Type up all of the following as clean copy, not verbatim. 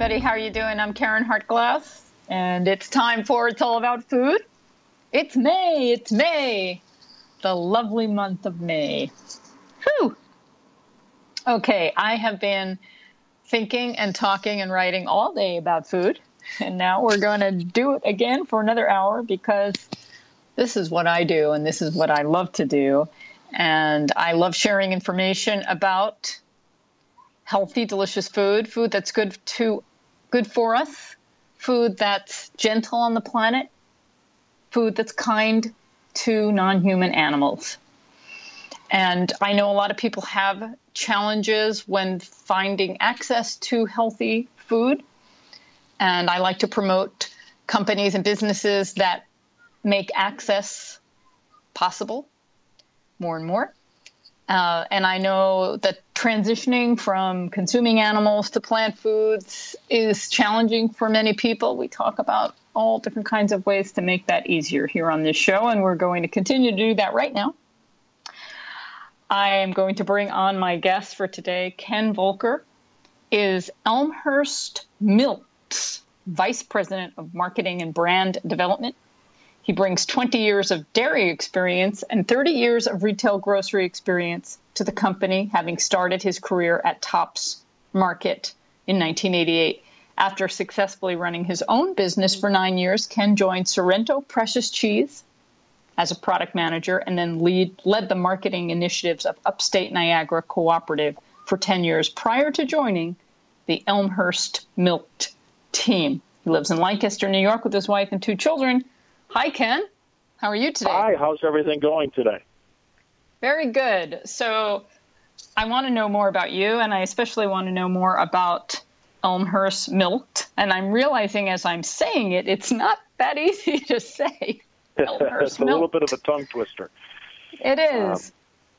everybody. How are you doing? I'm Karen Hartglass, and it's time for It's All About Food. It's May, the lovely month of May. Whew. Okay, I have been thinking and talking and writing all day about food, and now we're going to do it again for another hour because this is what I do, and this is what I love to do, and I love sharing information about healthy, delicious food, food that's good for us, food that's gentle on the planet, food that's kind to non-human animals. And I know a lot of people have challenges when finding access to healthy food. And I like to promote companies and businesses that make access possible more and more. And I know that transitioning from consuming animals to plant foods is challenging for many people. We talk about all different kinds of ways to make that easier here on this show, and we're going to continue to do that right now. I am going to bring on my guest for today. Ken Volker is Elmhurst Milk's Vice President of Marketing and Brand Development. He brings 20 years of dairy experience and 30 years of retail grocery experience to the company, having started his career at Tops Market in 1988. After successfully running his own business for 9 years, Ken joined Sorrento Precious Cheese as a product manager and then led the marketing initiatives of Upstate Niagara Cooperative for 10 years prior to joining the Elmhurst Milk team. He lives in Lancaster, New York with his wife and 2 children. Hi, Ken. How are you today? Hi. How's everything going today? Very good. So I want to know more about you, and I especially want to know more about Elmhurst Milk. And I'm realizing as I'm saying it, it's not that easy to say. It's a little bit of a tongue twister. It is.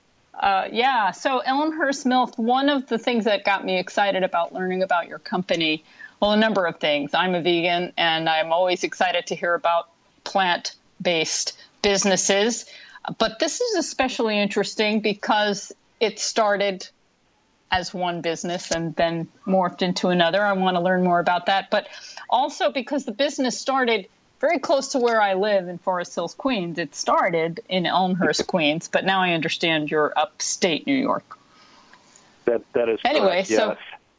Yeah. So Elmhurst Milk, one of the things that got me excited about learning about your company, well, a number of things. I'm a vegan, and I'm always excited to hear about plant-based businesses. But this is especially interesting because it started as one business and then morphed into another. I want to learn more about that. But also because the business started very close to where I live in Forest Hills, Queens. It started in Elmhurst, Queens, but now I understand you're upstate New York. That is anyway, correct, yes. So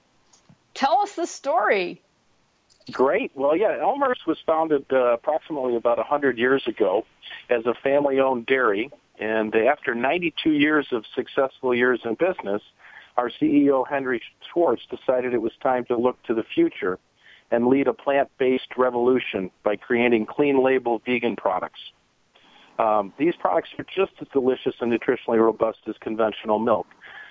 tell us the story. Great. Well, yeah, Elmhurst was founded approximately about 100 years ago as a family-owned dairy. And after 92 years of successful years in business, our CEO, Henry Schwartz, decided it was time to look to the future and lead a plant-based revolution by creating clean-label vegan products. These products are just as delicious and nutritionally robust as conventional milk.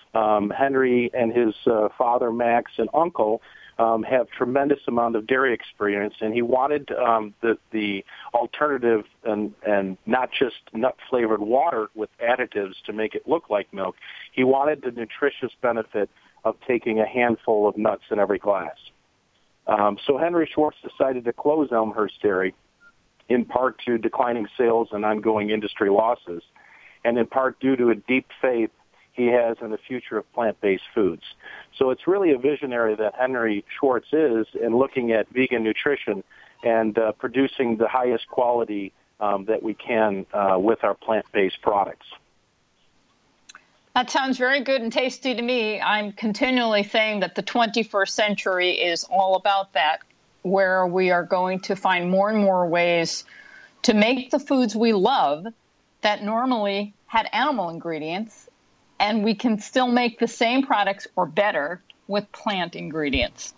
Henry and his father, Max, and uncle have tremendous amount of dairy experience, and he wanted the alternative and not just nut-flavored water with additives to make it look like milk. He wanted the nutritious benefit of taking a handful of nuts in every glass. So Henry Schwartz decided to close Elmhurst Dairy, in part to declining sales and ongoing industry losses, and in part due to a deep faith he has in the future of plant-based foods. So it's really a visionary that Henry Schwartz is in looking at vegan nutrition and producing the highest quality that we can with our plant-based products. That sounds very good and tasty to me. I'm continually saying that the 21st century is all about that, where we are going to find more and more ways to make the foods we love that normally had animal ingredients, and we can still make the same products or better with plant ingredients.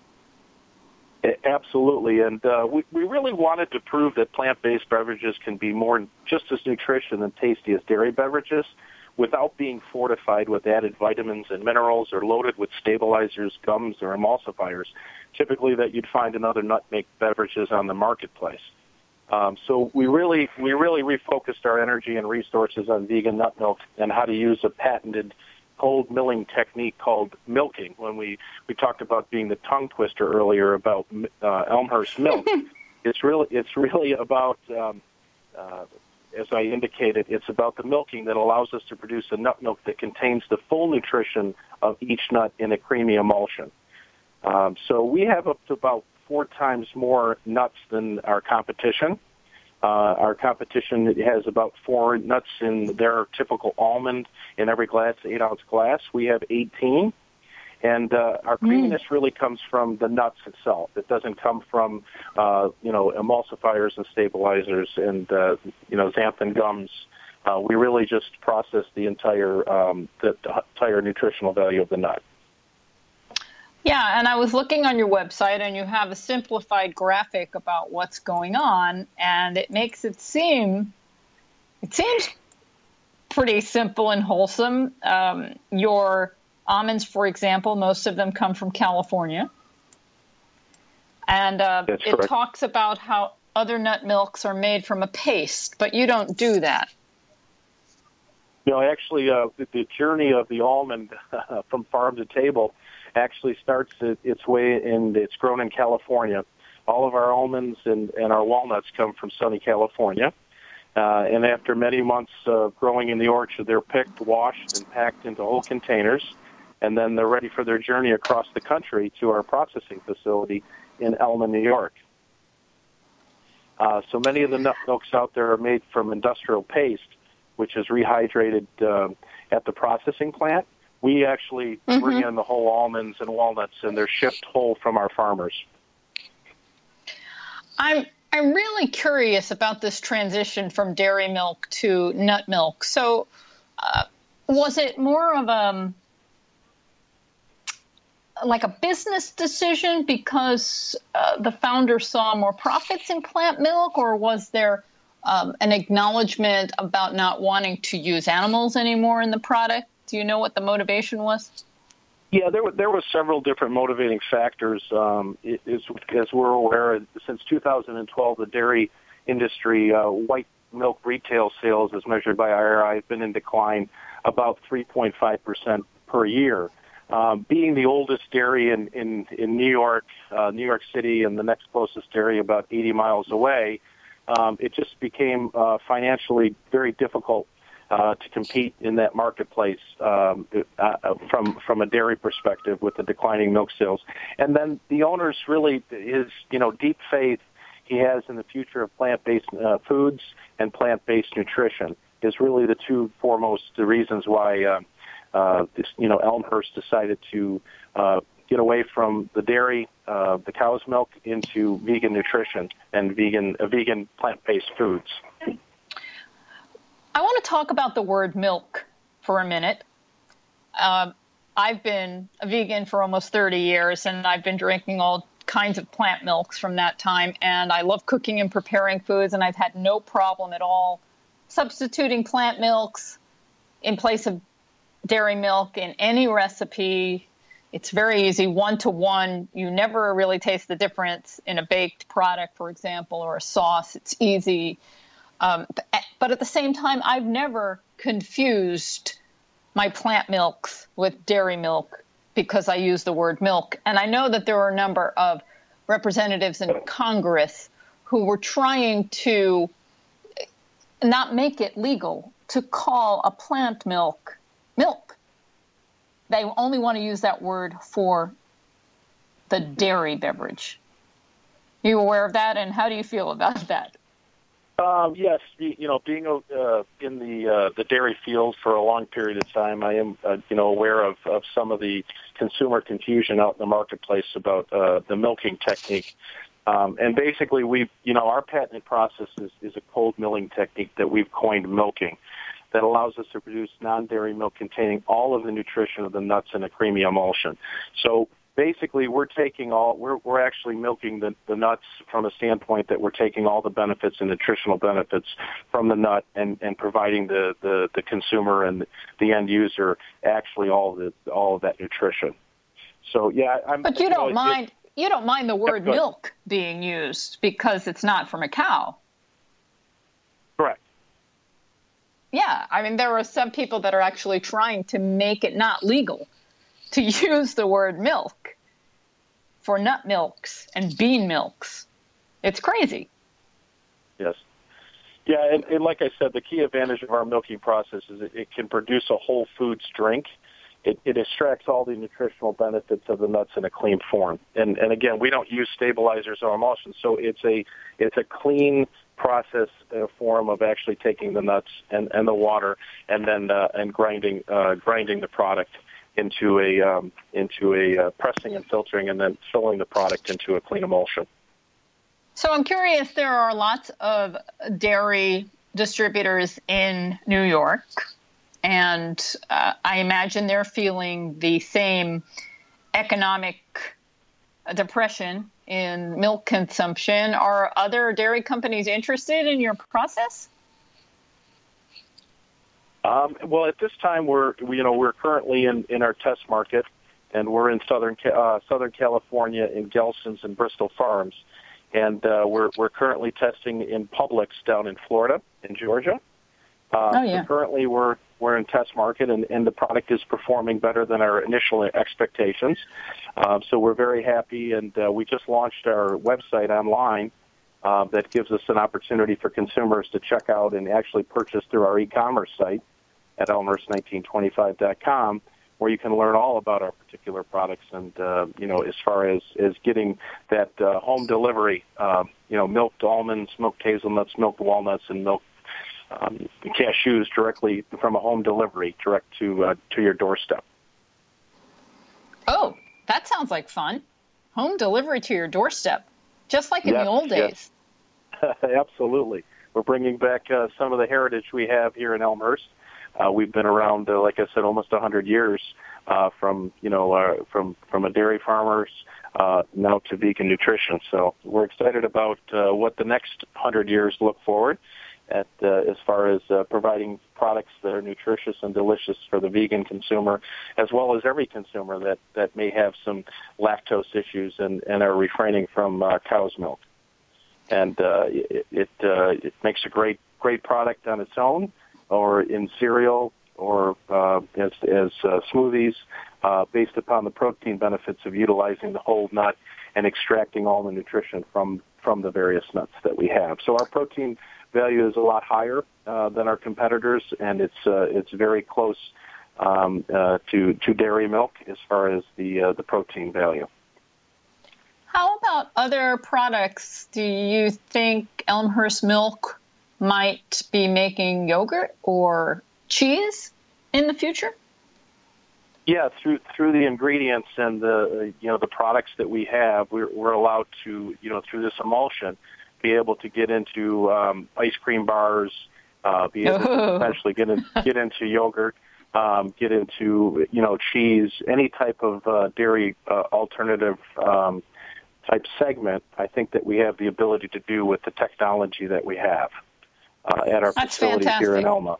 Absolutely, and we really wanted to prove that plant-based beverages can be more just as nutritious and tasty as dairy beverages without being fortified with added vitamins and minerals or loaded with stabilizers, gums, or emulsifiers, typically that you'd find in other nut-make beverages on the marketplace. So we really refocused our energy and resources on vegan nut milk and how to use a patented cold milling technique called milking. When we talked about being the tongue twister earlier about Elmhurst Milk, it's really about as I indicated, it's about the milking that allows us to produce a nut milk that contains the full nutrition of each nut in a creamy emulsion. So we have up to about 4 times more nuts than our competition. Our competition has about 4 nuts in their typical almond in every glass, 8-ounce glass. We have 18. And our creaminess really comes from the nuts itself. It doesn't come from, emulsifiers and stabilizers and, xanthan gums. We really just process the entire nutritional value of the nut. Yeah, and I was looking on your website, and you have a simplified graphic about what's going on, and it makes it seems pretty simple and wholesome. Your almonds, for example, most of them come from California. And it talks about how other nut milks are made from a paste, but you don't do that. No, actually, the journey of the almond from farm to table actually starts its way, and it's grown in California. All of our almonds and our walnuts come from sunny California. And after many months growing in the orchard, they're picked, washed, and packed into whole containers. And then they're ready for their journey across the country to our processing facility in Elma, New York. So many of the nut milks out there are made from industrial paste, which is rehydrated at the processing plant. We actually bring in the whole almonds and walnuts, and they're shipped whole from our farmers. I'm really curious about this transition from dairy milk to nut milk. So was it more of like a business decision because the founder saw more profits in plant milk, or was there an acknowledgement about not wanting to use animals anymore in the product? Do you know what the motivation was? Yeah, there were several different motivating factors. As we're aware, since 2012, the dairy industry, white milk retail sales, as measured by IRI, have been in decline about 3.5% per year. Being the oldest dairy in New York City, and the next closest dairy about 80 miles away, it just became financially very difficult to compete in that marketplace from a dairy perspective with the declining milk sales. And then the owner's really his deep faith he has in the future of plant-based foods and plant-based nutrition is really the two foremost reasons why Elmhurst decided to get away from the dairy, the cow's milk, into vegan nutrition and vegan plant-based foods. I want to talk about the word milk for a minute. I've been a vegan for almost 30 years, and I've been drinking all kinds of plant milks from that time, and I love cooking and preparing foods, and I've had no problem at all substituting plant milks in place of dairy milk in any recipe. It's very easy, 1-to-1. You never really taste the difference in a baked product, for example, or a sauce. It's easy. But at the same time, I've never confused my plant milks with dairy milk because I use the word milk. And I know that there are a number of representatives in Congress who were trying to not make it legal to call a plant milk milk. They only want to use that word for the dairy beverage. Are you aware of that, and how do you feel about that? Yes, being in the dairy field for a long period of time, I am aware of some of the consumer confusion out in the marketplace about the milking technique. And basically, our patented process is a cold milling technique that we've coined milking, that allows us to produce non-dairy milk containing all of the nutrition of the nuts in a creamy emulsion. So basically, we're actually milking the nuts from a standpoint that we're taking all the benefits and nutritional benefits from the nut and providing the consumer and the end user actually all of that nutrition. So yeah, But you don't mind the word milk being used because it's not from a cow. Correct. Yeah, I mean, there are some people that are actually trying to make it not legal to use the word milk for nut milks and bean milks. It's crazy. Yes. Yeah, and like I said, the key advantage of our milking process is it can produce a whole foods drink it extracts all the nutritional benefits of the nuts in a clean form. And again, we don't use stabilizers or emulsions, so it's a clean process form of actually taking the nuts and the water and then and grinding the product into a pressing and filtering and then filling the product into a clean emulsion. So I'm curious, there are lots of dairy distributors in New York, and I imagine they're feeling the same economic depression in milk consumption. Are other dairy companies interested in your process? Well, at this time, we're currently in our test market, and we're in Southern California in Gelson's and Bristol Farms. And we're currently testing in Publix down in Florida, in Georgia. So currently, we're in test market, and the product is performing better than our initial expectations. So we're very happy, and we just launched our website online that gives us an opportunity for consumers to check out and actually purchase through our e-commerce site at elmhurst1925.com. where you can learn all about our particular products and, as far as getting that home delivery, milked almonds, milked hazelnuts, milked walnuts, and milked cashews directly from a home delivery direct to your doorstep. Oh, that sounds like fun. Home delivery to your doorstep, just like in the old days. Absolutely. We're bringing back some of the heritage we have here in Elmhurst. We've been around, like I said, almost 100 years from a dairy farmers now to vegan nutrition. So we're excited about what the next 100 years look forward at as far as providing products that are nutritious and delicious for the vegan consumer, as well as every consumer that may have some lactose issues and are refraining from cow's milk. And it makes a great product on its own, or in cereal, or as smoothies, based upon the protein benefits of utilizing the whole nut and extracting all the nutrition from the various nuts that we have. So our protein value is a lot higher than our competitors, and it's very close to dairy milk as far as the protein value. How about other products? Do you think Elmhurst Milk might be making yogurt or cheese in the future? Yeah, through the ingredients and the products that we have, we're allowed to, through this emulsion, be able to get into ice cream bars, be able to potentially get into yogurt, get into cheese, any type of dairy alternative type segment. I think that we have the ability to do with the technology that we have at our facility here in Elma.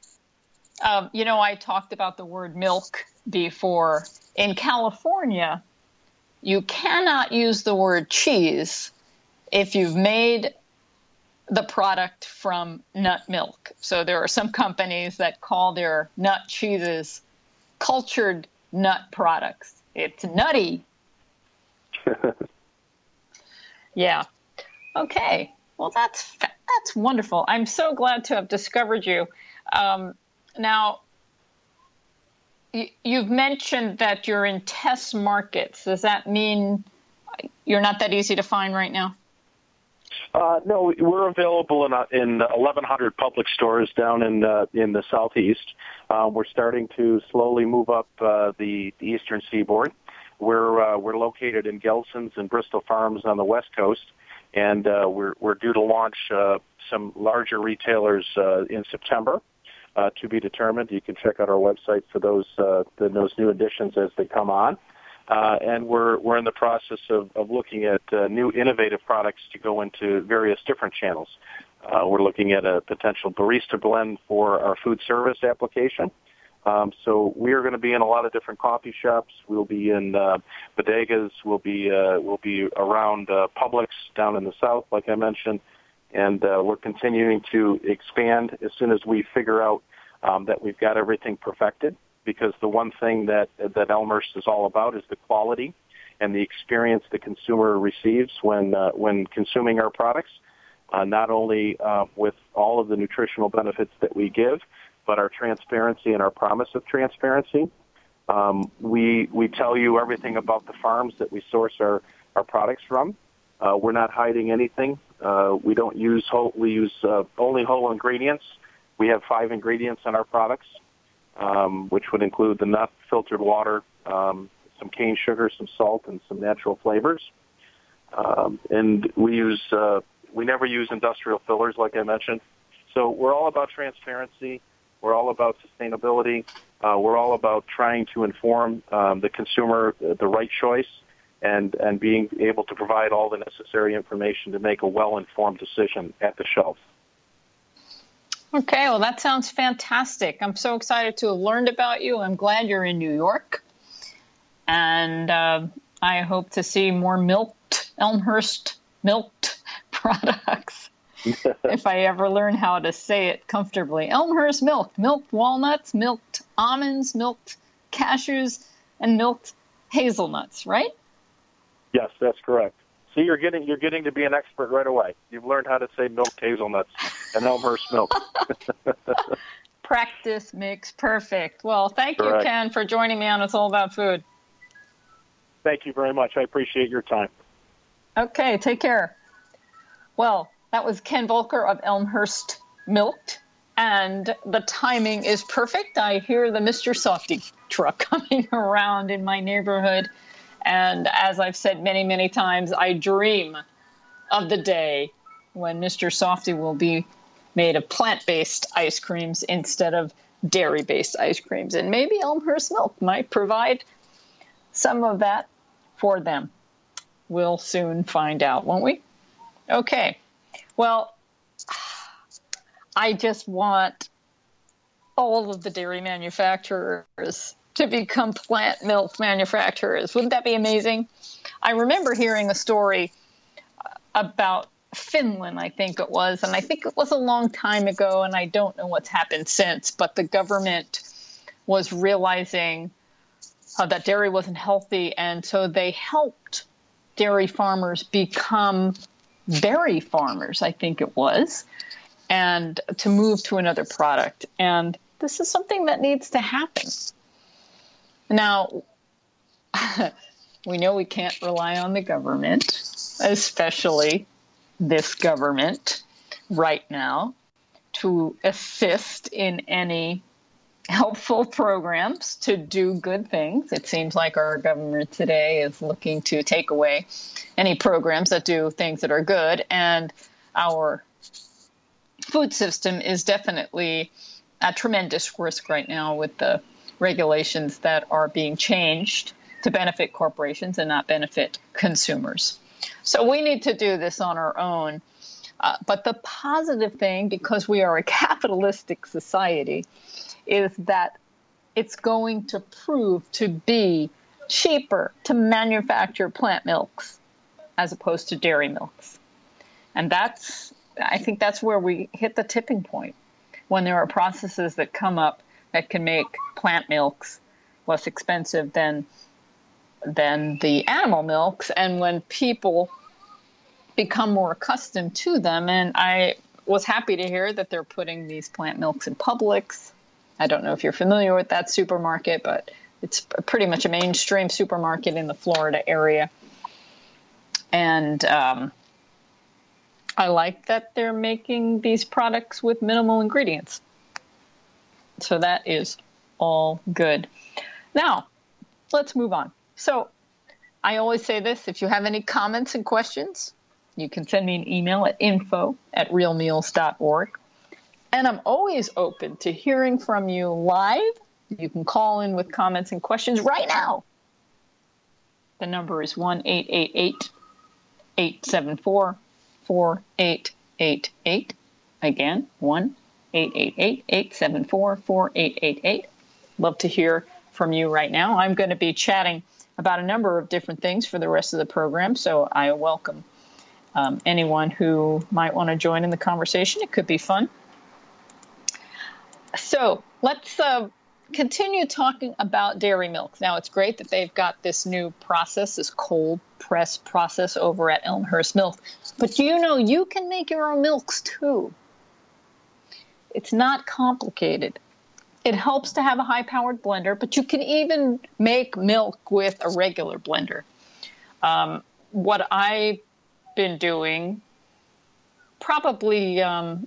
I talked about the word milk before. In California, you cannot use the word cheese if you've made the product from nut milk. So there are some companies that call their nut cheeses cultured nut products. It's nutty. Yeah. Okay. Well, that's wonderful. I'm so glad to have discovered you. Now, you've mentioned that you're in test markets. Does that mean you're not that easy to find right now? No, we're available in 1,100 public stores down in the southeast. We're starting to slowly move up the eastern seaboard. We're located in Gelson's and Bristol Farms on the west coast, and we're due to launch some larger retailers in September. To be determined. You can check out our website for those new additions as they come on. And we're in the process of looking at new innovative products to go into various different channels. We're looking at a potential barista blend for our food service application. So we are going to be in a lot of different coffee shops. We'll be in bodegas. We'll be around Publix down in the south, like I mentioned. And we're continuing to expand as soon as we figure out that we've got everything perfected, because the one thing that Elmhurst is all about is the quality and the experience the consumer receives when consuming our products, not only with all of the nutritional benefits that we give, but our transparency and our promise of transparency. We tell you everything about the farms that we source our products from. We're not hiding anything. We don't use we use only whole ingredients. We have 5 ingredients in our products, which would include the nut, filtered water, some cane sugar, some salt, and some natural flavors. And we never use industrial fillers, like I mentioned. So we're all about transparency. We're all about sustainability. We're all about trying to inform the consumer the right choice and being able to provide all the necessary information to make a well-informed decision at the shelf. Okay, well, that sounds fantastic. I'm so excited to have learned about you. I'm glad you're in New York. And I hope to see more Elmhurst milked products if I ever learn how to say it comfortably. Elmhurst milked walnuts, milked almonds, milked cashews, and milked hazelnuts, right? Yes, that's correct. See, you're getting to be an expert right away. You've learned how to say milked hazelnuts and Elmhurst milk. Practice makes perfect. Well, thank you, Correct. Ken, for joining me on It's All About Food. Thank you very much. I appreciate your time. Okay, take care. Well, that was Ken Volker of Elmhurst Milked, and the timing is perfect. I hear the Mr. Softy truck coming around in my neighborhood, and as I've said many, many times, I dream of the day when Mr. Softy will be made of plant-based ice creams instead of dairy-based ice creams, and maybe Elmhurst Milk might provide some of that for them. We'll soon find out, won't we? Okay. Well, I just want all of the dairy manufacturers to become plant milk manufacturers. Wouldn't that be amazing? I remember hearing a story about Finland, I think it was, and I think it was a long time ago, and I don't know what's happened since, but the government was realizing that dairy wasn't healthy, and so they helped dairy farmers become berry farmers, I think it was, and to move to another product. And this is something that needs to happen. Now, we know we can't rely on the government, especially this government right now, to assist in any helpful programs to do good things. It seems like our government today is looking to take away any programs that do things that are good, and our food system is definitely at tremendous risk right now with the regulations that are being changed to benefit corporations and not benefit consumers. So we need to do this on our own. But the positive thing, because we are a capitalistic society, is that it's going to prove to be cheaper to manufacture plant milks as opposed to dairy milks. And I think that's where we hit the tipping point, when there are processes that come up that can make plant milks less expensive than the animal milks, and when people become more accustomed to them. And I was happy to hear that they're putting these plant milks in Publix. I don't know if you're familiar with that supermarket, but it's pretty much a mainstream supermarket in the Florida area. And I like that they're making these products with minimal ingredients. So that is all good. Now, let's move on. So I always say this: if you have any comments and questions, you can send me an email at info@realmeals.org. And I'm always open to hearing from you live. You can call in with comments and questions right now. The number is 1-888-874-4888. Again, 1-888-874-4888. Love to hear from you right now. I'm going to be chatting about a number of different things for the rest of the program, so I welcome anyone who might want to join in the conversation. It could be fun. So let's continue talking about dairy milks. Now, it's great that they've got this new process, this cold press process over at Elmhurst Milk. But do you know you can make your own milks too? It's not complicated. It helps to have a high-powered blender, but you can even make milk with a regular blender. What I've been doing, probably,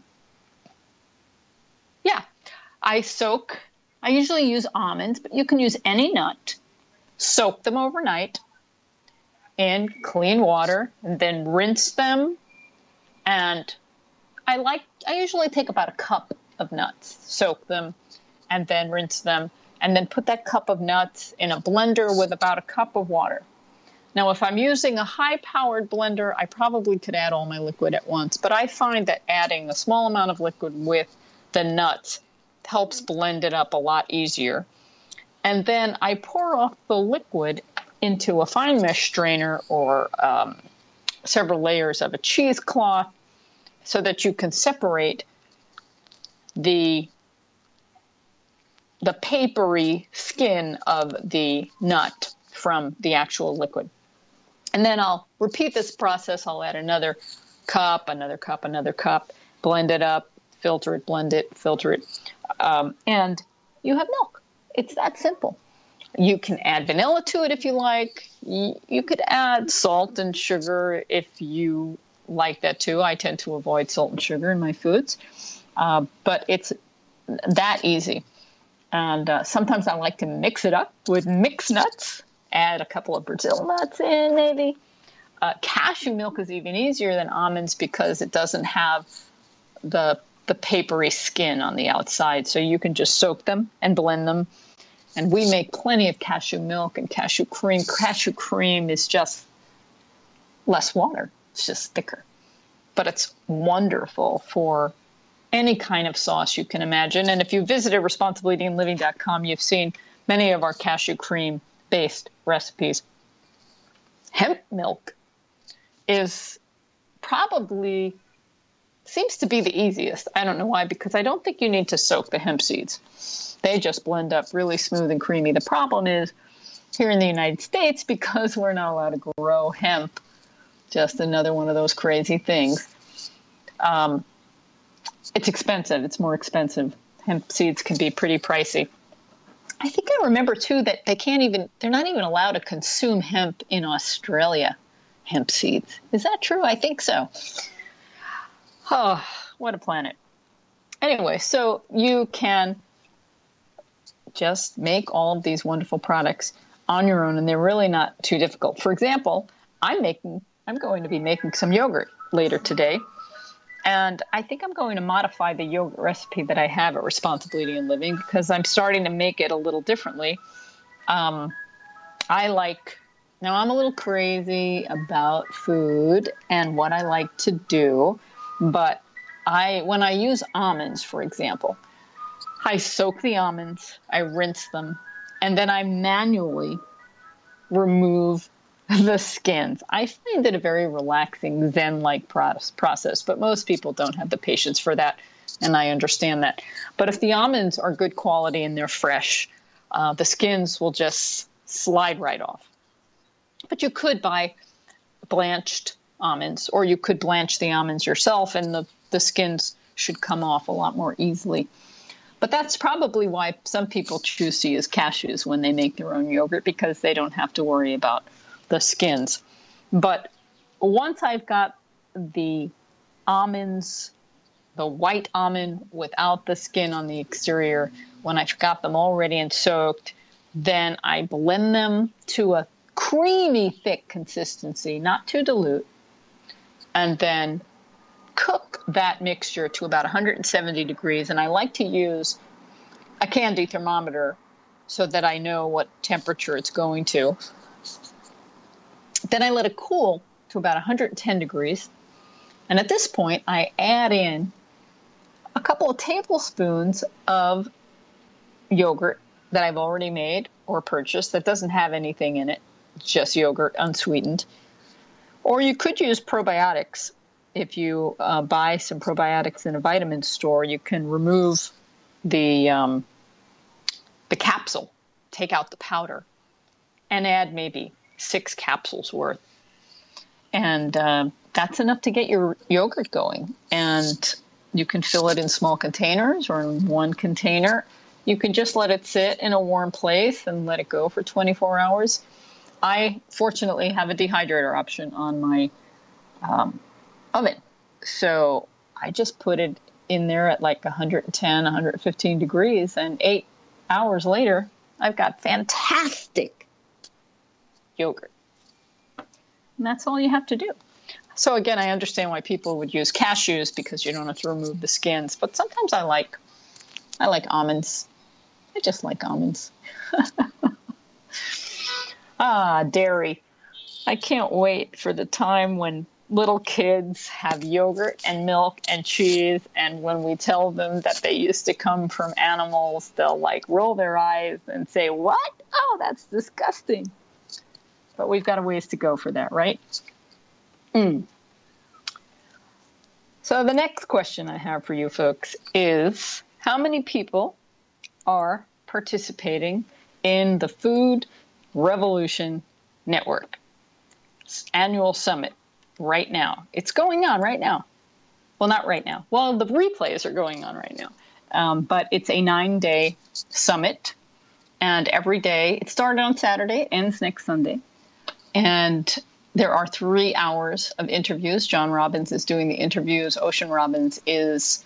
I usually use almonds, but you can use any nut. Soak them overnight in clean water, and then rinse them. And I usually take about a cup of nuts, soak them, and then rinse them, and then put that cup of nuts in a blender with about a cup of water. Now, if I'm using a high-powered blender, I probably could add all my liquid at once, but I find that adding a small amount of liquid with the nuts helps blend it up a lot easier. And then I pour off the liquid into a fine mesh strainer or several layers of a cheesecloth so that you can separate the papery skin of the nut from the actual liquid. And then I'll repeat this process. I'll add another cup, blend it up, filter it, blend it, filter it, and you have milk. It's that simple. You can add vanilla to it if you like. You could add salt and sugar if you like that too. I tend to avoid salt and sugar in my foods, but it's that easy. And sometimes I like to mix it up with mixed nuts, add a couple of Brazil nuts in maybe. Cashew milk is even easier than almonds because it doesn't have the papery skin on the outside. So you can just soak them and blend them. And we make plenty of cashew milk and cashew cream. Cashew cream is just less water. It's just thicker. But it's wonderful for any kind of sauce you can imagine. And if you visited responsibleeatingliving.com, you've seen many of our cashew cream-based recipes. Hemp milk is probably, seems to be the easiest. I don't know why, because I don't think you need to soak the hemp seeds. They just blend up really smooth and creamy. The problem is here in the United States, because we're not allowed to grow hemp, just another one of those crazy things. It's expensive. It's more expensive. Hemp seeds can be pretty pricey. I think I remember too that they're not even allowed to consume hemp in Australia, hemp seeds. Is that true? I think so. Oh, what a planet. Anyway, so you can just make all of these wonderful products on your own, and they're really not too difficult. For example, I'm going to be making some yogurt later today, and I think I'm going to modify the yogurt recipe that I have at Responsible Eating and Living because I'm starting to make it a little differently. Now I'm a little crazy about food and what I like to do, but when I use almonds, for example, I soak the almonds, I rinse them, and then I manually remove the skins. I find it a very relaxing, Zen-like process, but most people don't have the patience for that, and I understand that. But if the almonds are good quality and they're fresh, the skins will just slide right off. But you could buy blanched almonds, or you could blanch the almonds yourself, and the skins should come off a lot more easily. But that's probably why some people choose to use cashews when they make their own yogurt, because they don't have to worry about the skins. But once I've got the almonds, the white almond without the skin on the exterior, when I've got them all ready and soaked, then I blend them to a creamy, thick consistency, not too dilute, and then cook that mixture to about 170 degrees. And I like to use a candy thermometer so that I know what temperature it's going to. Then I let it cool to about 110 degrees. And at this point, I add in a couple of tablespoons of yogurt that I've already made or purchased that doesn't have anything in it, just yogurt, unsweetened. Or you could use probiotics. If you buy some probiotics in a vitamin store, you can remove the capsule, take out the powder, and add maybe 6 capsules worth. And that's enough to get your yogurt going. And you can fill it in small containers or in one container You can just let it sit in a warm place and let it go for 24 hours. I fortunately have a dehydrator option on my oven. So I just put it in there at like 110, 115 degrees, and 8 hours later, I've got fantastic yogurt. And that's all you have to do. So again, I understand why people would use cashews because you don't have to remove the skins. But sometimes I like almonds. I just like almonds. Dairy. I can't wait for the time when little kids have yogurt and milk and cheese, and when we tell them that they used to come from animals, they'll like roll their eyes and say, "What? Oh, that's disgusting." But we've got a ways to go for that, right? So the next question I have for you folks is, how many people are participating in the Food Revolution Network annual summit right now? It's going on right now. Well, not right now. Well, the replays are going on right now. But it's a 9-day summit. And every day, it started on Saturday, ends next Sunday. And there are 3 hours of interviews. John Robbins is doing the interviews. Ocean Robbins is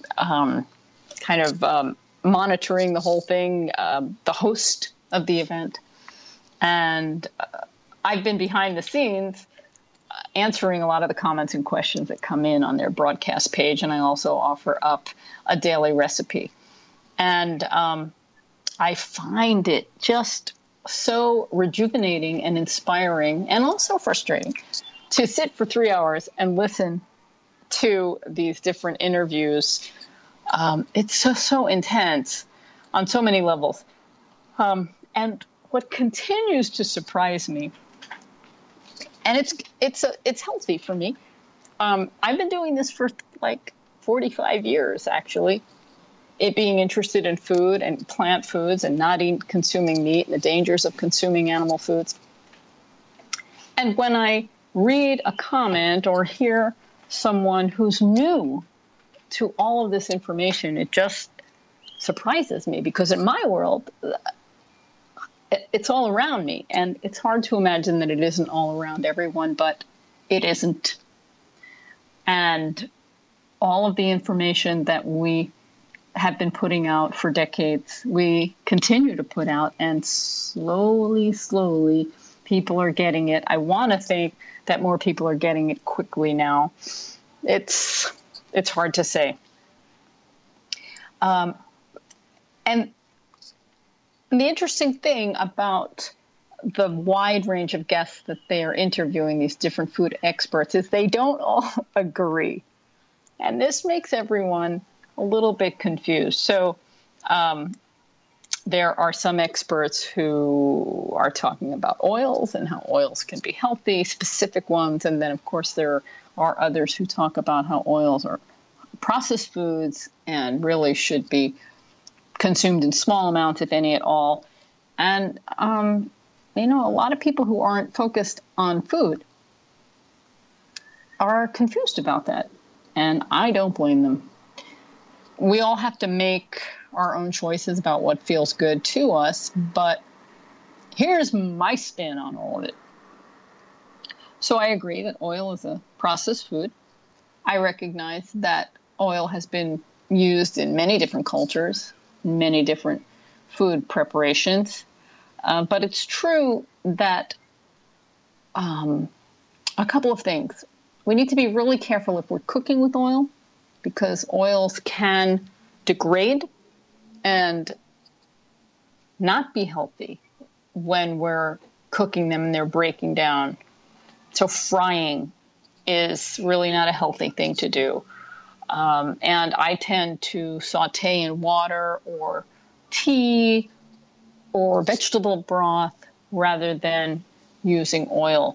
monitoring the whole thing, the host of the event. And I've been behind the scenes answering a lot of the comments and questions that come in on their broadcast page. And I also offer up a daily recipe. And I find it just so rejuvenating and inspiring, and also frustrating, to sit for 3 hours and listen to these different interviews. It's so intense on so many levels. And what continues to surprise me, and it's healthy for me. I've been doing this for like 45 years, actually. It being interested in food and plant foods and not consuming meat and the dangers of consuming animal foods. And when I read a comment or hear someone who's new to all of this information, it just surprises me, because in my world, it's all around me. And it's hard to imagine that it isn't all around everyone, but it isn't. And all of the information that we have been putting out for decades, we continue to put out, and slowly, people are getting it. I want to think that more people are getting it quickly now. It's hard to say. And the interesting thing about the wide range of guests that they are interviewing, these different food experts, is they don't all agree. And this makes everyone a little bit confused. So there are some experts who are talking about oils and how oils can be healthy, specific ones. And then, of course, there are others who talk about how oils are processed foods and really should be consumed in small amounts, if any at all. And, a lot of people who aren't focused on food are confused about that. And I don't blame them. We all have to make our own choices about what feels good to us, but here's my spin on all of it. So I agree that oil is a processed food. I recognize that oil has been used in many different cultures, many different food preparations, but it's true that a couple of things. We need to be really careful if we're cooking with oil, because oils can degrade and not be healthy when we're cooking them and they're breaking down. So frying is really not a healthy thing to do. And I tend to saute in water or tea or vegetable broth rather than using oil.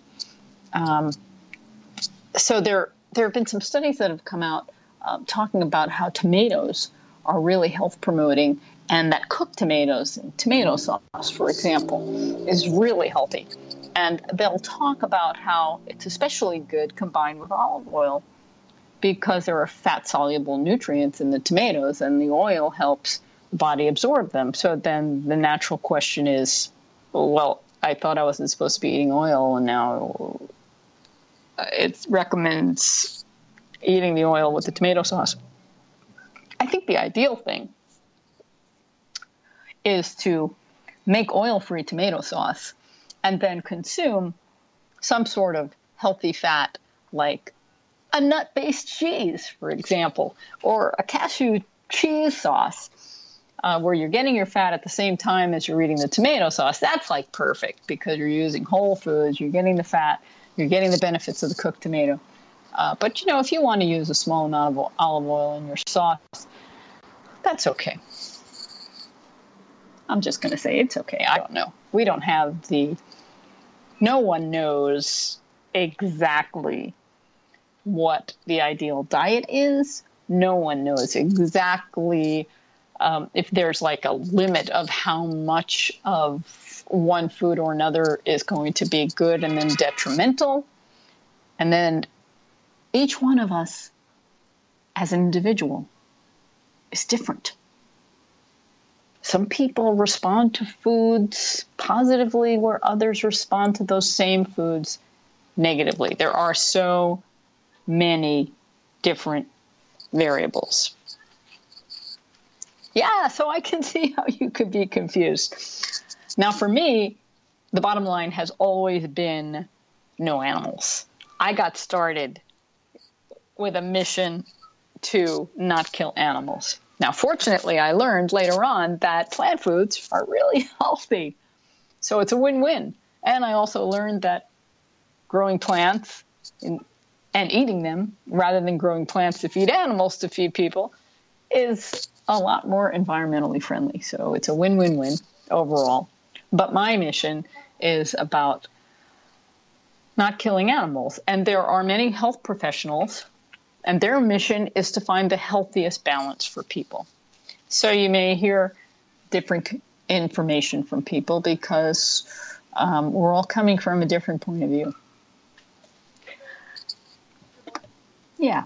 So there have been some studies that have come out talking about how tomatoes are really health promoting, and that cooked tomatoes, tomato sauce, for example, is really healthy. And they'll talk about how it's especially good combined with olive oil because there are fat-soluble nutrients in the tomatoes, and the oil helps body absorb them. So then the natural question is, well, I thought I wasn't supposed to be eating oil, and now it recommends eating the oil with the tomato sauce. I think the ideal thing is to make oil-free tomato sauce and then consume some sort of healthy fat like a nut-based cheese, for example, or a cashew cheese sauce, where you're getting your fat at the same time as you're eating the tomato sauce. That's like perfect because you're using whole foods, you're getting the fat, you're getting the benefits of the cooked tomato. But, you know, if you want to use a small amount of olive oil in your sauce, that's okay. I'm just going to say it's okay. I don't know. We don't have no one knows exactly what the ideal diet is. No one knows exactly if there's like a limit of how much of one food or another is going to be good and then detrimental. And then each one of us as an individual is different. Some people respond to foods positively where others respond to those same foods negatively. There are so many different variables. Yeah, so I can see how you could be confused. Now, for me, the bottom line has always been no animals. I got started with a mission to not kill animals. Now, fortunately, I learned later on that plant foods are really healthy. So it's a win-win. And I also learned that growing plants and eating them rather than growing plants to feed animals to feed people is a lot more environmentally friendly. So it's a win-win-win overall. But my mission is about not killing animals. And there are many health professionals, and their mission is to find the healthiest balance for people. So you may hear different information from people because we're all coming from a different point of view. Yeah.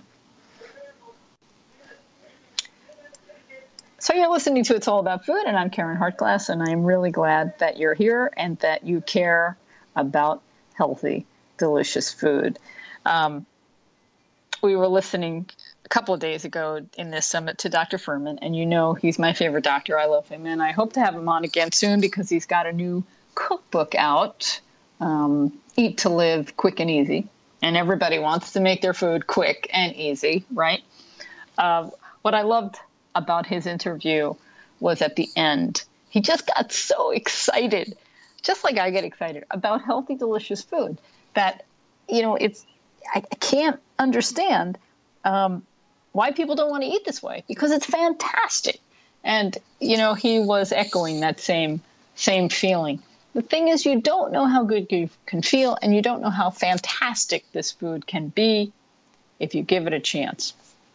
So you're listening to It's All About Food, and I'm Karen Hartglass, and I'm really glad that you're here and that you care about healthy, delicious food. We were listening a couple of days ago in this summit to Dr. Fuhrman, and you know he's my favorite doctor. I love him, and I hope to have him on again soon because he's got a new cookbook out, Eat to Live Quick and Easy, and everybody wants to make their food quick and easy, right? What I loved about his interview was at the end, he just got so excited, just like I get excited about healthy, delicious food, that, you know, I can't understand why people don't want to eat this way, because it's fantastic. And, you know, he was echoing that same feeling. The thing is, you don't know how good you can feel, and you don't know how fantastic this food can be if you give it a chance.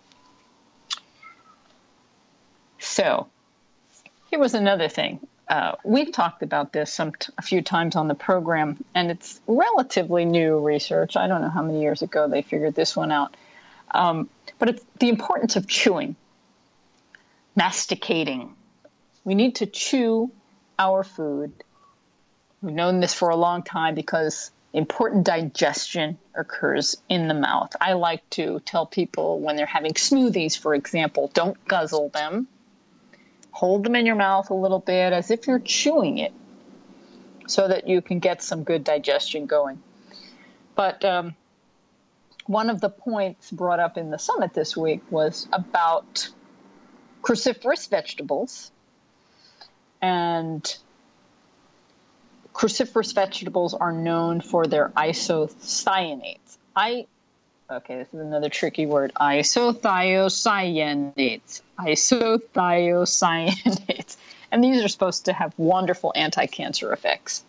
So here was another thing. We've talked about this a few times on the program, and it's relatively new research. I don't know how many years ago they figured this one out. But it's the importance of chewing, masticating. We need to chew our food. We've known this for a long time because important digestion occurs in the mouth. I like to tell people when they're having smoothies, for example, don't guzzle them. Hold them in your mouth a little bit as if you're chewing it so that you can get some good digestion going. But one of the points brought up in the summit this week was about cruciferous vegetables. And cruciferous vegetables are known for their isocyanates. Okay, this is another tricky word. Isothiocyanates. Isothiocyanates. And these are supposed to have wonderful anti-cancer effects.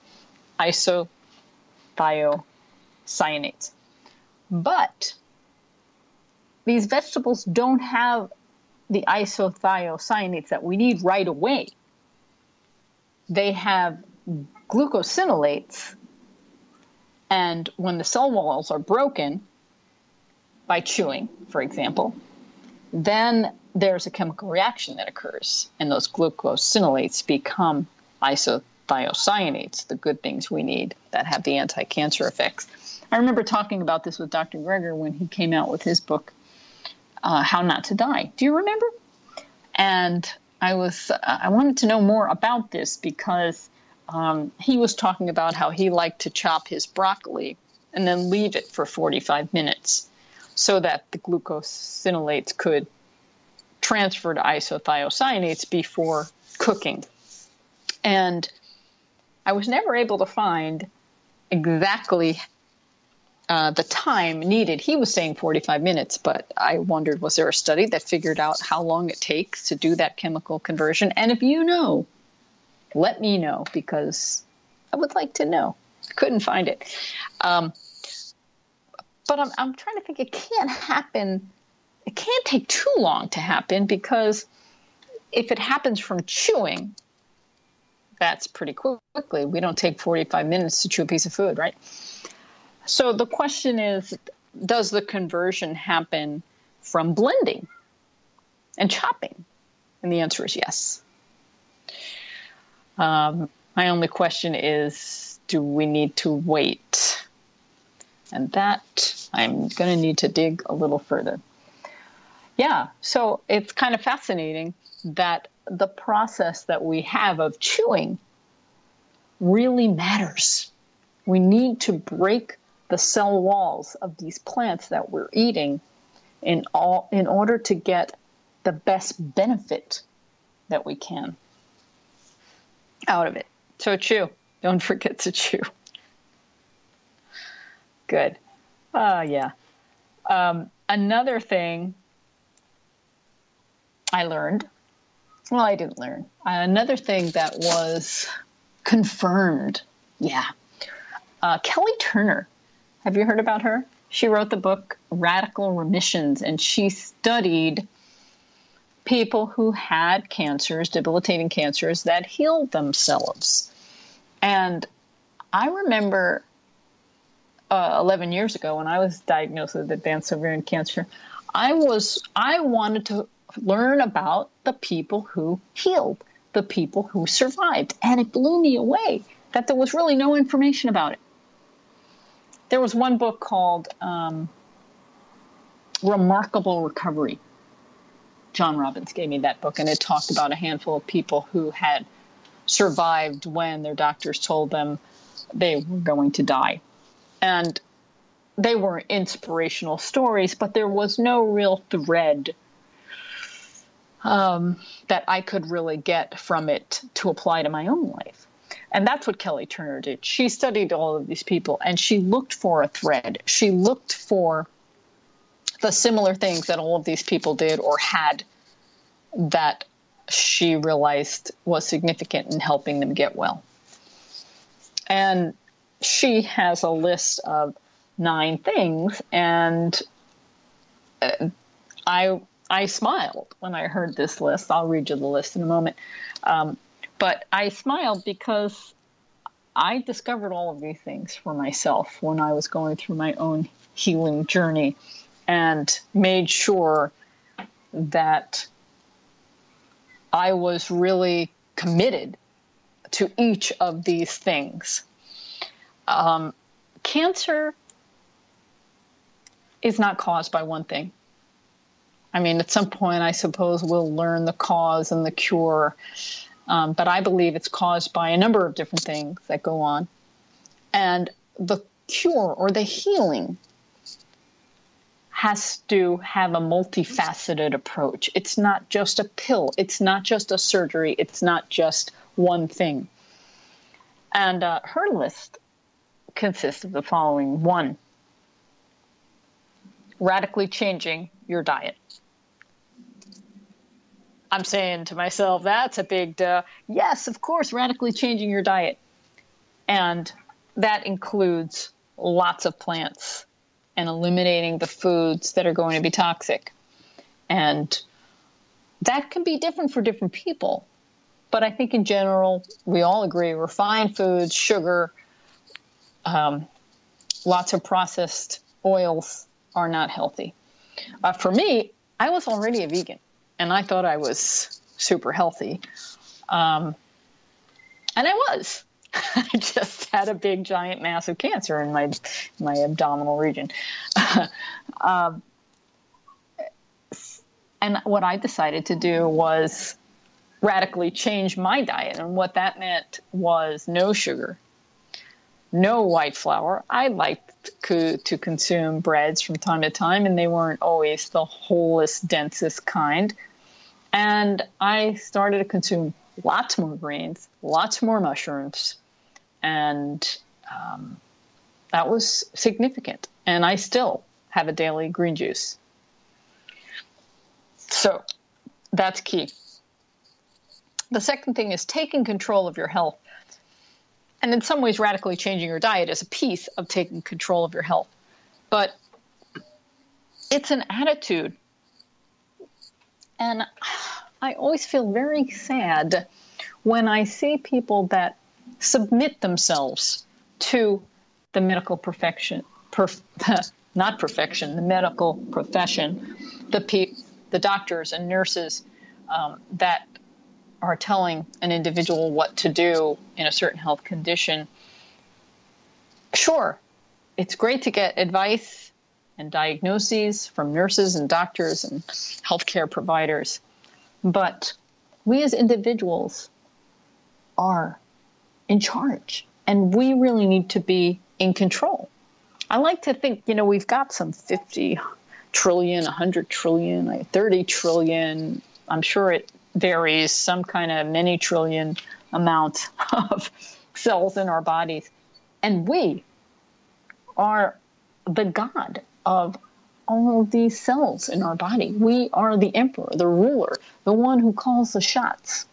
Isothiocyanates. But these vegetables don't have the isothiocyanates that we need right away. They have glucosinolates. And when the cell walls are broken, by chewing, for example, then there's a chemical reaction that occurs, and those glucosinolates become isothiocyanates, the good things we need that have the anti-cancer effects. I remember talking about this with Dr. Greger when he came out with his book, How Not to Die. Do you remember? And I wanted to know more about this because he was talking about how he liked to chop his broccoli and then leave it for 45 minutes so that the glucosinolates could transfer to isothiocyanates before cooking. And I was never able to find exactly the time needed. He was saying 45 minutes, but I wondered, was there a study that figured out how long it takes to do that chemical conversion? And if you know, let me know, because I would like to know. Couldn't find it. But I'm trying to think, it can't happen. It can't take too long to happen, because if it happens from chewing, that's pretty quickly. We don't take 45 minutes to chew a piece of food, right? So the question is, does the conversion happen from blending and chopping? And the answer is yes. My only question is, do we need to wait? And that I'm going to need to dig a little further. Yeah, so it's kind of fascinating that the process that we have of chewing really matters. We need to break the cell walls of these plants that we're eating in order to get the best benefit that we can out of it. So chew. Don't forget to chew. Good. Yeah. Another thing I learned, well, I didn't learn. Another thing that was confirmed. Yeah. Kelly Turner. Have you heard about her? She wrote the book Radical Remissions, and she studied people who had cancers, debilitating cancers, that healed themselves. And I remember 11 years ago when I was diagnosed with advanced ovarian cancer, I wanted to learn about the people who healed, the people who survived. And it blew me away that there was really no information about it. There was one book called Remarkable Recovery. John Robbins gave me that book, and it talked about a handful of people who had survived when their doctors told them they were going to die. And they were inspirational stories, but there was no real thread that I could really get from it to apply to my own life. And that's what Kelly Turner did. She studied all of these people, and she looked for a thread. She looked for the similar things that all of these people did or had that she realized was significant in helping them get well. And she has a list of 9 things, and I smiled when I heard this list. I'll read you the list in a moment. But I smiled because I discovered all of these things for myself when I was going through my own healing journey, and made sure that I was really committed to each of these things. Cancer is not caused by one thing. I mean, at some point, I suppose we'll learn the cause and the cure. But I believe it's caused by a number of different things that go on. And the cure or the healing has to have a multifaceted approach. It's not just a pill. It's not just a surgery. It's not just one thing. And her list consists of the following. 1, radically changing your diet. I'm saying to myself, that's a big duh. Yes, of course, radically changing your diet. And that includes lots of plants and eliminating the foods that are going to be toxic. And that can be different for different people. But I think in general, we all agree refined foods, sugar, lots of processed oils are not healthy. For me, I was already a vegan. and I thought I was super healthy. And I was. I just had a big, giant mass of cancer in my abdominal region. And what I decided to do was radically change my diet. And what that meant was no sugar, no white flour. I liked to consume breads from time to time, and they weren't always the wholest, densest kind. And I started to consume lots more greens, lots more mushrooms, and that was significant. And I still have a daily green juice. So that's key. The second thing is taking control of your health. And in some ways, radically changing your diet is a piece of taking control of your health. But it's an attitude. And I always feel very sad when I see people that submit themselves to the medical the medical profession, the doctors and nurses that are telling an individual what to do in a certain health condition. Sure, it's great to get advice and diagnoses from nurses and doctors and healthcare providers, but we as individuals are in charge, and we really need to be in control. I like to think, we've got some 50 trillion, 100 trillion, 30 trillion. I'm sure it varies, some kind of many trillion amount of cells in our bodies. And we are the god of all of these cells in our body. We are the emperor, the ruler, the one who calls the shots.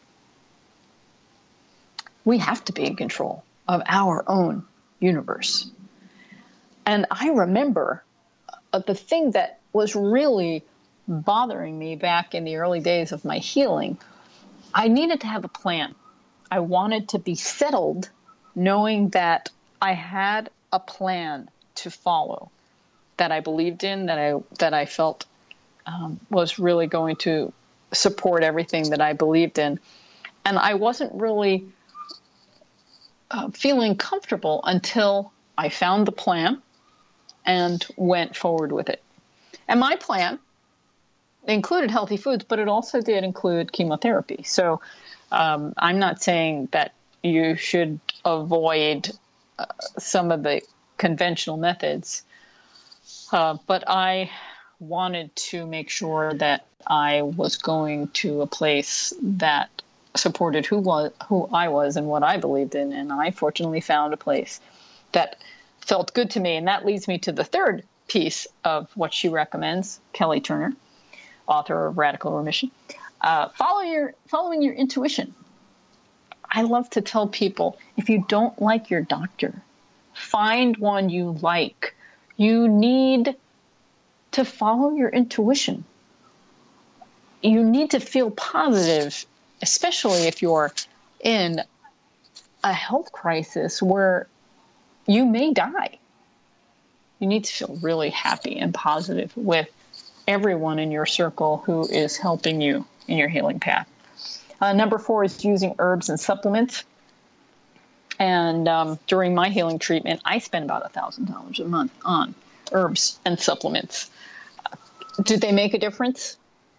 We have to be in control of our own universe. And I remember the thing that was really bothering me back in the early days of my healing. I needed to have a plan. I wanted to be settled knowing that I had a plan to follow, that I believed in, that I felt was really going to support everything that I believed in. And I wasn't really feeling comfortable until I found the plan and went forward with it. And my plan included healthy foods, but it also did include chemotherapy. So I'm not saying that you should avoid some of the conventional methods, but I wanted to make sure that I was going to a place that supported who I was and what I believed in. And I fortunately found a place that felt good to me. And that leads me to the third piece of what she recommends, Kelly Turner, author of Radical Remission. Following your intuition. I love to tell people, if you don't like your doctor, find one you like. You need to follow your intuition. You need to feel positive, especially if you're in a health crisis where you may die. You need to feel really happy and positive with everyone in your circle who is helping you in your healing path. Number 4 is using herbs and supplements. And during my healing treatment, I spent about $1,000 a month on herbs and supplements. Did they make a difference?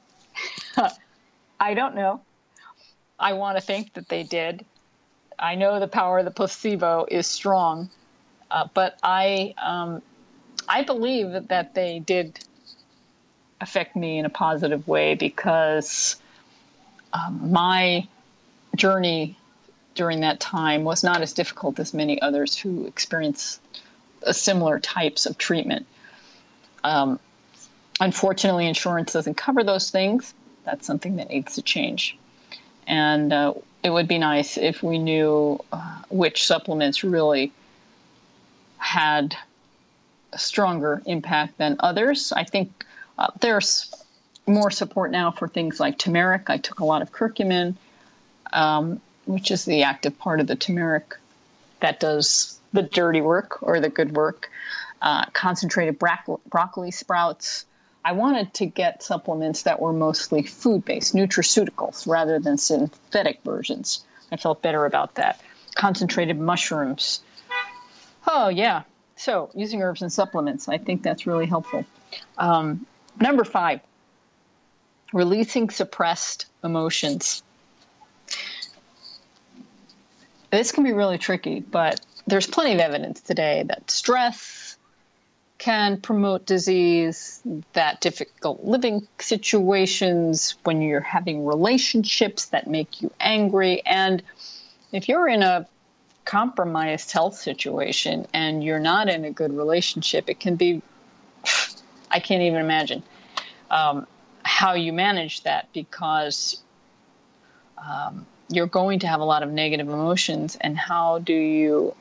I don't know. I want to think that they did. I know the power of the placebo is strong, but I believe that they did affect me in a positive way, because my journey during that time was not as difficult as many others who experience similar types of treatment. Unfortunately, insurance doesn't cover those things. That's something that needs to change. And it would be nice if we knew which supplements really had a stronger impact than others. I think there's more support now for things like turmeric. I took a lot of curcumin, which is the active part of the turmeric that does the dirty work or the good work. Concentrated broccoli sprouts I wanted to get supplements that were mostly food-based, nutraceuticals, rather than synthetic versions. I felt better about that. Concentrated mushrooms. Oh, yeah. So using herbs and supplements, I think that's really helpful. Number 5, releasing suppressed emotions. This can be really tricky, but there's plenty of evidence today that stress can promote disease, that difficult living situations, when you're having relationships that make you angry, and if you're in a compromised health situation and you're not in a good relationship, it can be, I can't even imagine how you manage that, because you're going to have a lot of negative emotions, and how do you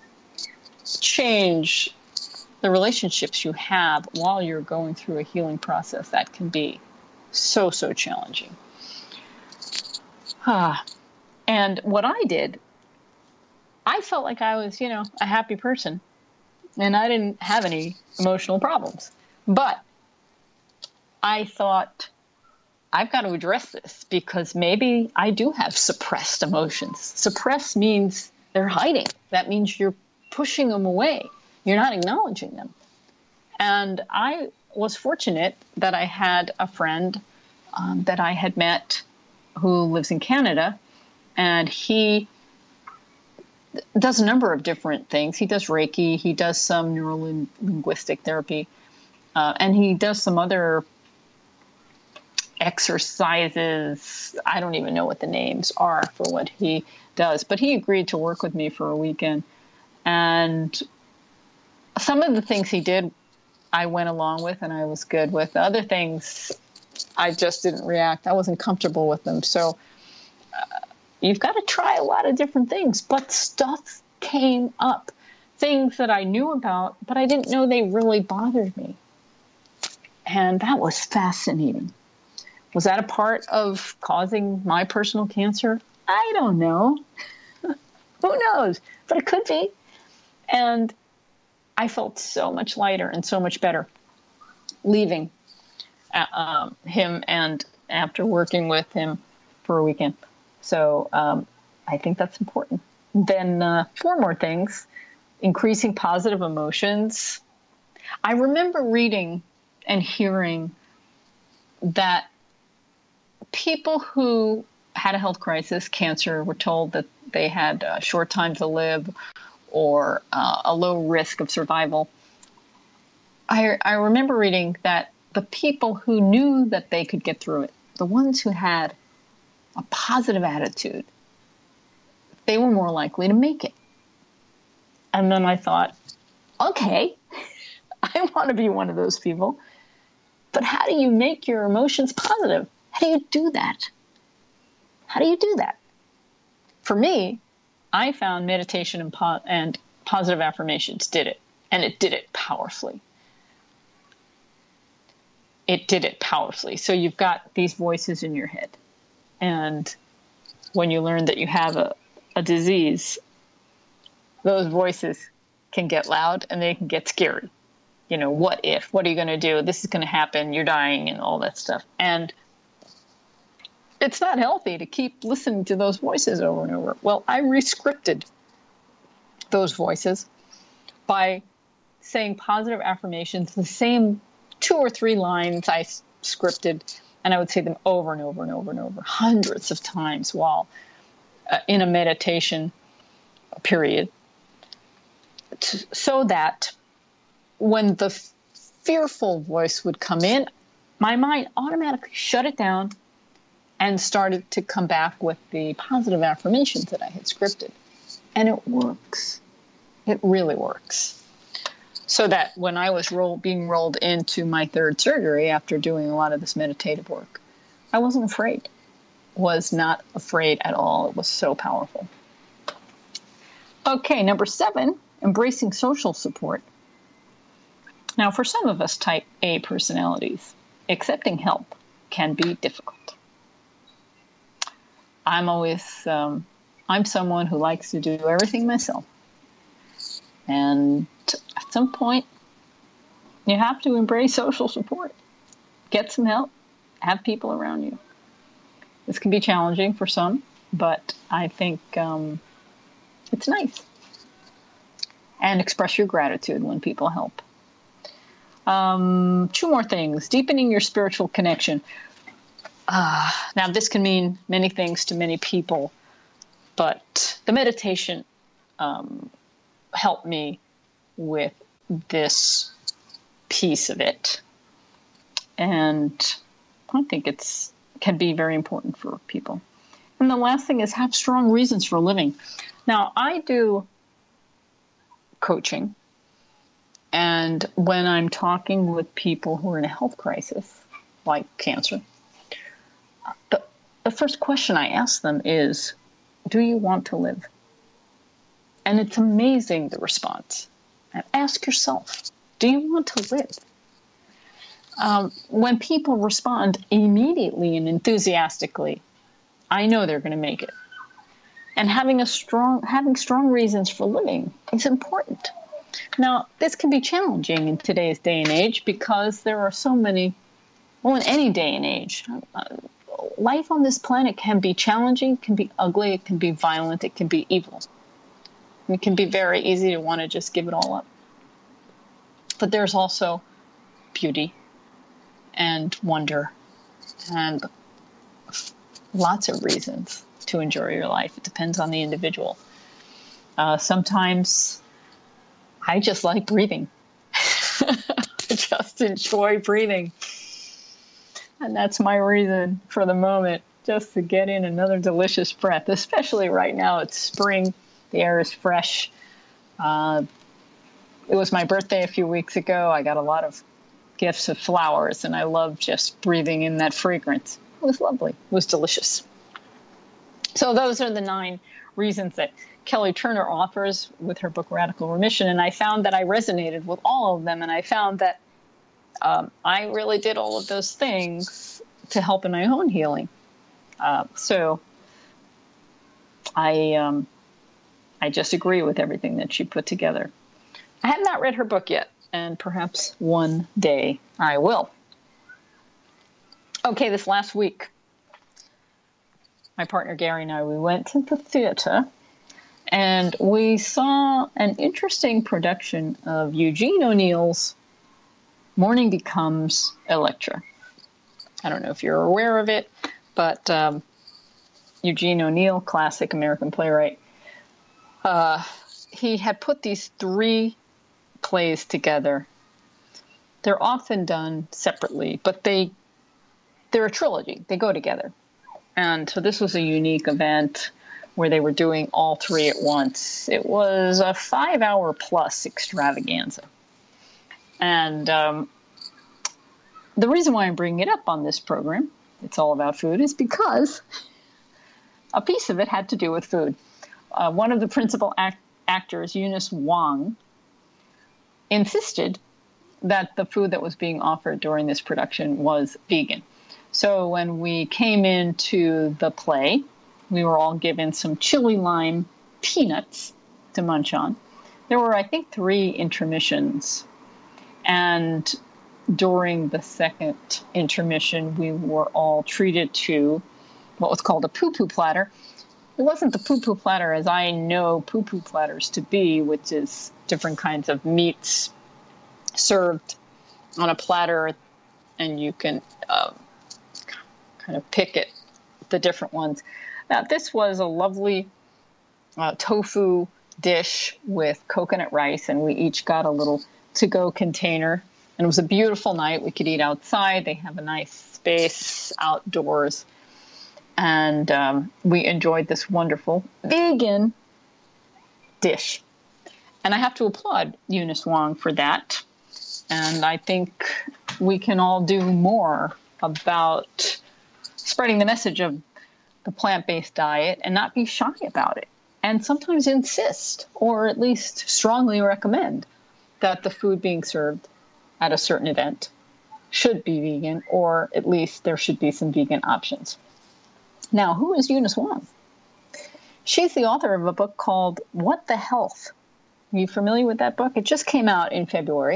change the relationships you have while you're going through a healing process? That can be so challenging. And what I did, I felt like I was, a happy person, and I didn't have any emotional problems. But I thought, I've got to address this, because maybe I do have suppressed emotions. Suppressed means they're hiding. That means you're pushing them away. You're not acknowledging them. And I was fortunate that I had a friend that I had met who lives in Canada, and he does a number of different things. He does Reiki, he does some neuro-linguistic therapy, and he does some other exercises. I don't even know what the names are for what he does, but he agreed to work with me for a weekend. And some of the things he did, I went along with and I was good with. Other things, I just didn't react. I wasn't comfortable with them. So you've got to try a lot of different things, but stuff came up, things that I knew about, but I didn't know they really bothered me. And that was fascinating. Was that a part of causing my personal cancer? I don't know. Who knows? But it could be. And I felt so much lighter and so much better leaving him, and after working with him for a weekend. So I think that's important. Then 4 more things. Increasing positive emotions. I remember reading and hearing that people who had a health crisis, cancer, were told that they had a short time to live or a low risk of survival. I remember reading that the people who knew that they could get through it, the ones who had a positive attitude, they were more likely to make it. And then I thought, okay, I want to be one of those people. But how do you make your emotions positive? How do you do that? How do you do that? For me, I found meditation and positive affirmations did it. And it did it powerfully. It did it powerfully. So you've got these voices in your head. And when you learn that you have a disease, those voices can get loud and they can get scary. What if? What are you going to do? This is going to happen. You're dying and all that stuff. And it's not healthy to keep listening to those voices over and over. Well, I re-scripted those voices by saying positive affirmations, the same 2 or 3 lines I scripted, and I would say them over and over and over and over, hundreds of times while in a meditation period, so that when the fearful voice would come in, my mind automatically shut it down and started to come back with the positive affirmations that I had scripted. And it works. It really works. So that when I was being rolled into my 3rd surgery after doing a lot of this meditative work, I wasn't afraid. Was not afraid at all. It was so powerful. Okay, number 7, embracing social support. Now, for some of us type A personalities, accepting help can be difficult. I'm someone who likes to do everything myself. And at some point, you have to embrace social support. get some help, have people around you. This can be challenging for some, but I think it's nice. And express your gratitude when people help. 2 more things. Deepening your spiritual connection. Now, this can mean many things to many people, but the meditation helped me with this piece of it. And I think it can be very important for people. And the last thing is have strong reasons for living. Now, I do coaching, and when I'm talking with people who are in a health crisis, like cancer, the first question I ask them is, do you want to live? And it's amazing, the response. And ask yourself, do you want to live? When people respond immediately and enthusiastically, I know they're going to make it. And having strong reasons for living is important. Now, this can be challenging in today's day and age because there are so many, well, in any day and age, life on this planet can be challenging, it can be ugly, it can be violent, it can be evil. It can be very easy to want to just give it all up. But there's also beauty and wonder and lots of reasons to enjoy your life. It depends on the individual. Sometimes I just like breathing. I just enjoy breathing. And that's my reason for the moment, just to get in another delicious breath, especially right now. It's spring. The air is fresh. It was my birthday a few weeks ago. I got a lot of gifts of flowers, and I love just breathing in that fragrance. It was lovely. It was delicious. So those are the 9 reasons that Kelly Turner offers with her book, Radical Remission. And I found that I resonated with all of them. And I found that I really did all of those things to help in my own healing. So I just agree with everything that she put together. I have not read her book yet, and perhaps one day I will. Okay, this last week, my partner Gary and I, we went to the theater, and we saw an interesting production of Eugene O'Neill's Morning Becomes Electra. I don't know if you're aware of it, but Eugene O'Neill, classic American playwright, he had put these 3 plays together. They're often done separately, but they're a trilogy. They go together. And so this was a unique event where they were doing all 3 at once. It was a 5-hour plus extravaganza. And the reason why I'm bringing it up on this program, It's All About Food, is because a piece of it had to do with food. One of the principal actors, Eunice Wong, insisted that the food that was being offered during this production was vegan. So when we came into the play, we were all given some chili lime peanuts to munch on. There were, I think, 3 intermissions. And during the second intermission, we were all treated to what was called a poo-poo platter. It wasn't the poo-poo platter as I know poo-poo platters to be, which is different kinds of meats served on a platter, and you can kind of pick the different ones. Now, this was a lovely tofu dish with coconut rice, and we each got a little to-go container. And it was a beautiful night. We could eat outside. They have a nice space outdoors. And we enjoyed this wonderful vegan dish. And I have to applaud Eunice Wong for that. And I think we can all do more about spreading the message of the plant-based diet and not be shy about it. And sometimes insist, or at least strongly recommend, that the food being served at a certain event should be vegan, or at least there should be some vegan options. Now, who is Eunice Wong? She's the author of a book called What the Health. Are you familiar with that book? It just came out in February,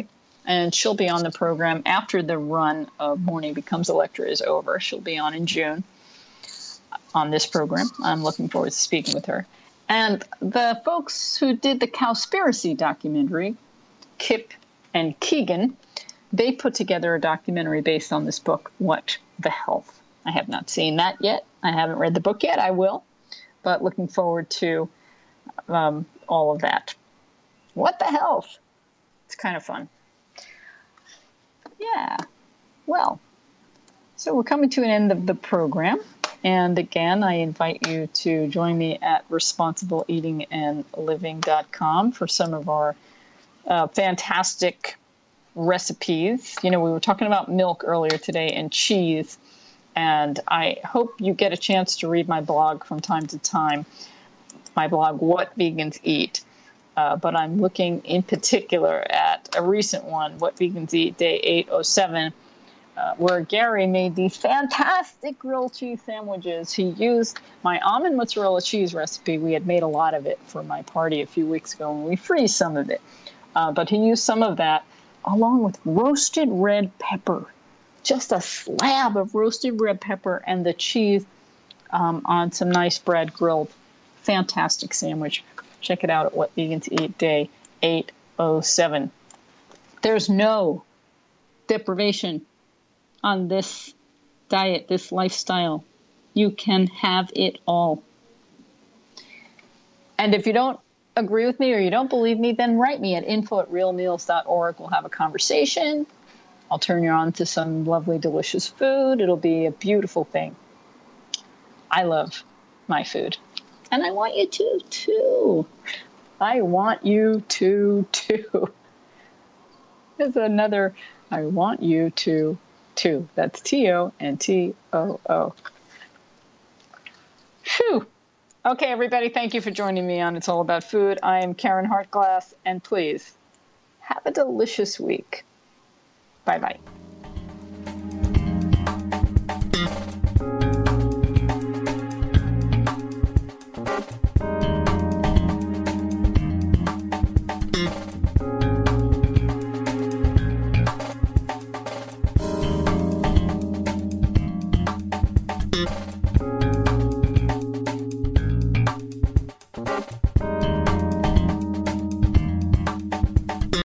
and she'll be on the program after the run of Morning Becomes Electra is over. She'll be on in June on this program. I'm looking forward to speaking with her. And the folks who did the Cowspiracy documentary, Kip and Keegan, they put together a documentary based on this book, What the Health. I have not seen that yet. I haven't read the book yet. I will, but looking forward to all of that. What the Health? It's kind of fun. Yeah. Well, so we're coming to an end of the program. And again, I invite you to join me at responsibleeatingandliving.com for some of our fantastic recipes. You know, we were talking about milk earlier today and cheese, and I hope you get a chance to read my blog from time to time, my blog, What Vegans Eat. But I'm looking in particular at a recent one, What Vegans Eat, Day 807, where Gary made these fantastic grilled cheese sandwiches. He used my almond mozzarella cheese recipe. We had made a lot of it for my party a few weeks ago, and we freeze some of it. But he used some of that along with roasted red pepper, just a slab of roasted red pepper and the cheese on some nice bread grilled. Fantastic sandwich. Check it out at What Vegans Eat, Day 807. There's no deprivation on this diet, this lifestyle. You can have it all. And if you don't agree with me or you don't believe me, then write me at info@realmeals.org. We'll have a conversation. I'll turn you on to some lovely, delicious food. It'll be a beautiful thing. I love my food. And I want you to, too. I want you to, too. There's another, I want you to, too. That's T-O and T-O-O. Phew. Okay, everybody, thank you for joining me on It's All About Food. I am Karen Hartglass, and please, have a delicious week. Bye-bye.